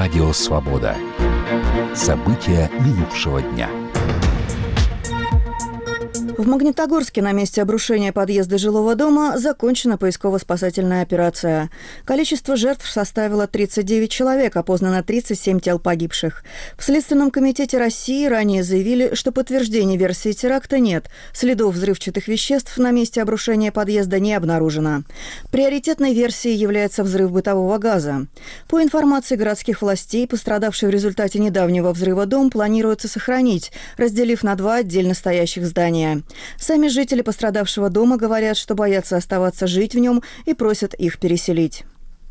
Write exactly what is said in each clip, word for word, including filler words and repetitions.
Радио «Свобода». События минувшего дня. В Магнитогорске на месте обрушения подъезда жилого дома закончена поисково-спасательная операция. Количество жертв составило тридцать девять человек, опознано тридцать семь тел погибших. В Следственном комитете России ранее заявили, что подтверждений версии теракта нет. Следов взрывчатых веществ на месте обрушения подъезда не обнаружено. Приоритетной версией является взрыв бытового газа. По информации городских властей, пострадавший в результате недавнего взрыва дом планируется сохранить, разделив на два отдельно стоящих здания. Сами жители пострадавшего дома говорят, что боятся оставаться жить в нем и просят их переселить.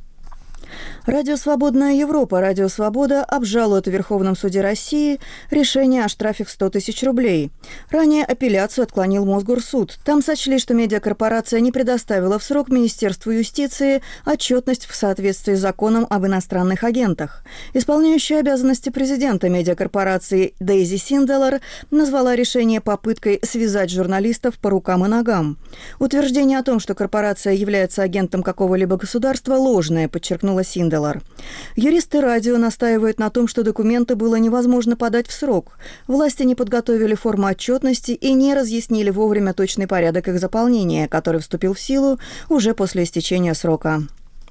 Радио «Свободная Европа», Радио «Свобода» обжалует в Верховном суде России решение о штрафе в сто тысяч рублей. Ранее апелляцию отклонил Мосгорсуд. Там сочли, что медиакорпорация не предоставила в срок Министерству юстиции отчетность в соответствии с законом об иностранных агентах. Исполняющая обязанности президента медиакорпорации Дейзи Синделар назвала решение попыткой связать журналистов по рукам и ногам. Утверждение о том, что корпорация является агентом какого-либо государства, ложное, подчеркнула Синделар. Юристы радио настаивают на том, что документы было невозможно подать в срок. Власти не подготовили форму отчетности и не разъяснили вовремя точный порядок их заполнения, который вступил в силу уже после истечения срока.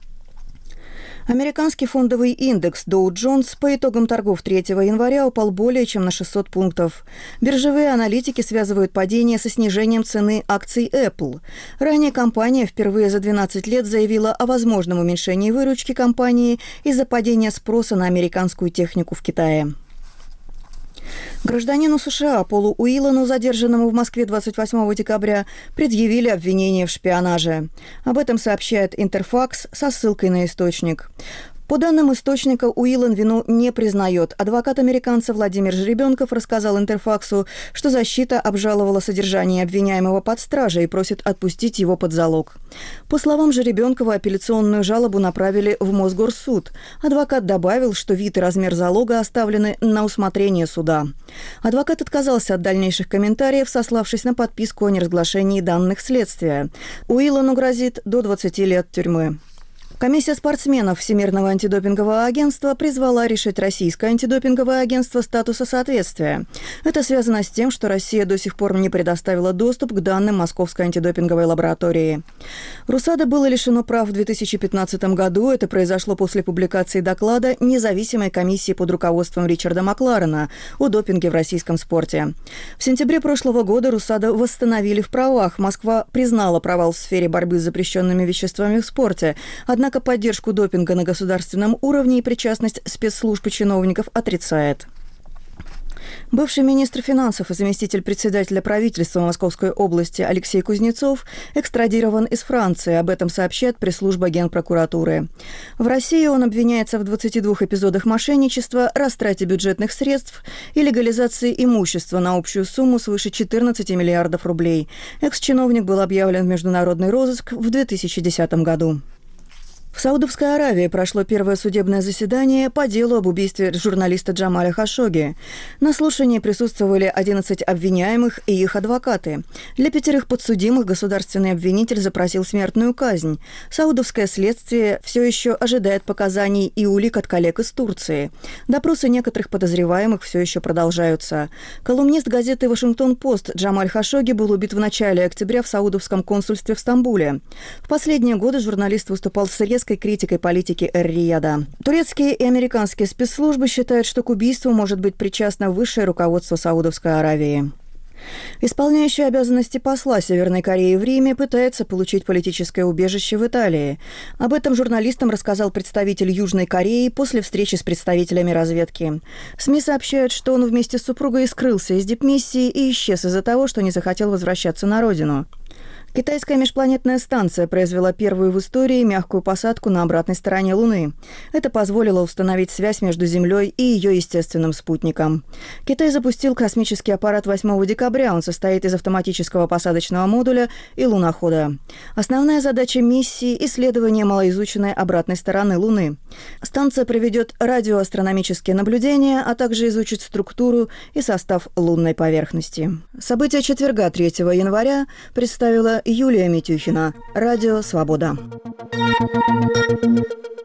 Американский фондовый индекс Dow Jones по итогам торгов третьего января упал более чем на шестьсот пунктов. Биржевые аналитики связывают падение со снижением цены акций Apple. Ранее компания впервые за двенадцать лет заявила о возможном уменьшении выручки компании из-за падения спроса на американскую технику в Китае. Гражданину США Полу Уиллану, задержанному в Москве двадцать восьмого декабря, предъявили обвинение в шпионаже. Об этом сообщает Интерфакс со ссылкой на источник. По данным источника, Уиллан вину не признает. Адвокат американца Владимир Жеребенков рассказал Интерфаксу, что защита обжаловала содержание обвиняемого под стражей и просит отпустить его под залог. По словам Жеребенкова, апелляционную жалобу направили в Мосгорсуд. Адвокат добавил, что вид и размер залога оставлены на усмотрение суда. Адвокат отказался от дальнейших комментариев, сославшись на подписку о неразглашении данных следствия. Уиллану грозит до двадцати лет тюрьмы. Комиссия спортсменов Всемирного антидопингового агентства призвала решить российское антидопинговое агентство статуса соответствия. Это связано с тем, что Россия до сих пор не предоставила доступ к данным Московской антидопинговой лаборатории. РУСАДА было лишено прав в две тысячи пятнадцатом году. Это произошло после публикации доклада независимой комиссии под руководством Ричарда Макларена о допинге в российском спорте. В сентябре прошлого года РУСАДА восстановили в правах. Москва признала провал в сфере борьбы с запрещенными веществами в спорте. Однако Однако поддержку допинга на государственном уровне и причастность спецслужб и чиновников отрицает. Бывший министр финансов и заместитель председателя правительства Московской области Алексей Кузнецов экстрадирован из Франции. Об этом сообщает пресс-служба Генпрокуратуры. В России он обвиняется в двадцати двух эпизодах мошенничества, растрате бюджетных средств и легализации имущества на общую сумму свыше четырнадцати миллиардов рублей. Экс-чиновник был объявлен в международный розыск в две тысячи десятом году. В Саудовской Аравии прошло первое судебное заседание по делу об убийстве журналиста Джамаля Хашогги. На слушании присутствовали одиннадцать обвиняемых и их адвокаты. Для пятерых подсудимых государственный обвинитель запросил смертную казнь. Саудовское следствие все еще ожидает показаний и улик от коллег из Турции. Допросы некоторых подозреваемых все еще продолжаются. Колумнист газеты «Вашингтон-Пост» Джамаль Хашогги был убит в начале октября в саудовском консульстве в Стамбуле. В последние годы журналист выступал с резкой критикой политики Эр-Рияда. Турецкие и американские спецслужбы считают, что к убийству может быть причастно высшее руководство Саудовской Аравии. Исполняющий обязанности посла Северной Кореи в Риме пытается получить политическое убежище в Италии. Об этом журналистам рассказал представитель Южной Кореи после встречи с представителями разведки. СМИ сообщают, что он вместе с супругой скрылся из дипмиссии и исчез из-за того, что не захотел возвращаться на родину. Китайская межпланетная станция произвела первую в истории мягкую посадку на обратной стороне Луны. Это позволило установить связь между Землей и ее естественным спутником. Китай запустил космический аппарат восьмого декабря. Он состоит из автоматического посадочного модуля и лунохода. Основная задача миссии – исследование малоизученной обратной стороны Луны. Станция проведет радиоастрономические наблюдения, а также изучит структуру и состав лунной поверхности. События четверга, третьего января, представила Юлия Митюхина. Радио «Свобода».